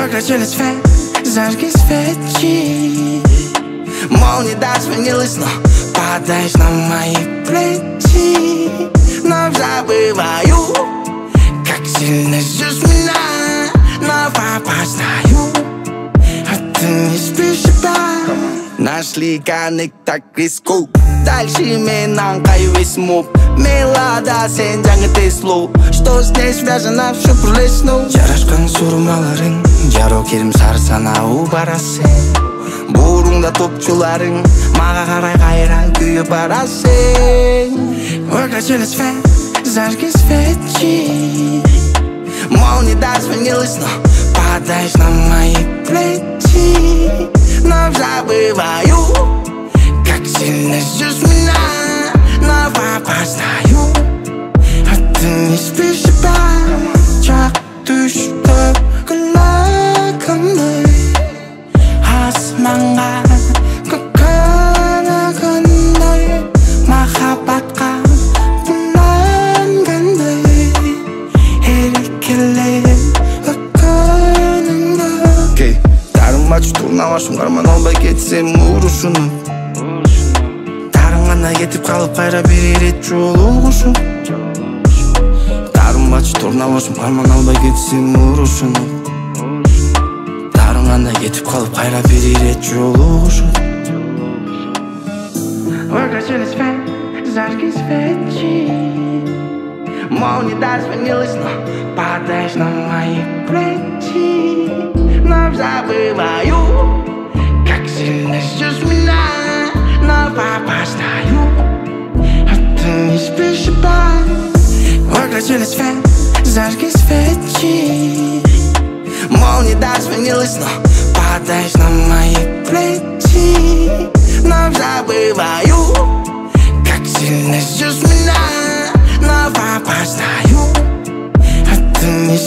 Выключились свет, зажги свечи. Молния даст сменилась, но падаешь на мои плечи. Но забываю, как сильно ждешь меня. Но опоздаю, а ты не спишь опять. Нашли коннект, так рискуй. Дальше менен кайвес мув. Мелода сен жаңы теслу. Что здесь связано, всё пролесну. Жарашкан сурмаларың, жаро керим сары санау барасың. Бурунда топчуларың, мага карай кайран күйүп барасың. Выключили свет, зажги свечи. Молния даст сменилась, но падаешь на мои плечи. Но забываю, как сильно ждешь меня. Но опоздаю, а ты не спишь опять. Чак düştü kulağımı. Asmanga kokana kanday. Mahabbatka bunlanganday. Erkeler ökönünde. Okay, darum maç turnavaşım karman alba geçsem uğruşunu. Darın кетип калып кайра бир ирет жолугушуп. Дарым бачы турнавашым карман албай кетсем урушуну. Дарың анда кетип калып кайра бир ирет жолугушуп. Выключили свет, зажги свечи. Молния даст сменилась, но падаешь на мои плечи. Но забываю, как сильно ждешь меня. Но опоздаю, а ты не спишь опять. Выключили свет, зажги свечи. Молния даст сменилась, но падаешь на мои плечи. Но забываю, как сильно ждешь меня. Но опоздаю, а ты не